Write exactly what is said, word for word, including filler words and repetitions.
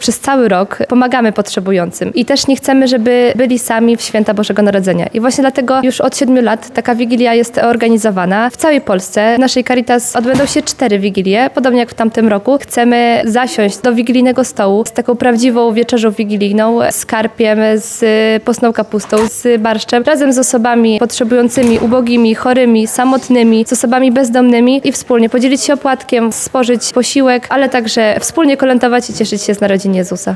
Przez cały rok pomagamy potrzebującym i też nie chcemy, żeby byli sami w święta Bożego Narodzenia. I właśnie dlatego już od siedmiu lat taka Wigilia jest organizowana w całej Polsce. W naszej Caritas odbędą się cztery Wigilie, podobnie jak w tamtym roku. Chcemy zasiąść do wigilijnego stołu z taką prawdziwą wieczerzą wigilijną, z karpiem, z postną kapustą, z barszczem, razem z osobami potrzebującymi, ubogimi, chorymi, samotnymi, z osobami bezdomnymi i wspólnie podzielić się opłatkiem, spożyć posiłek, ale także wspólnie kolędować i cieszyć się z narodzin Jezusa.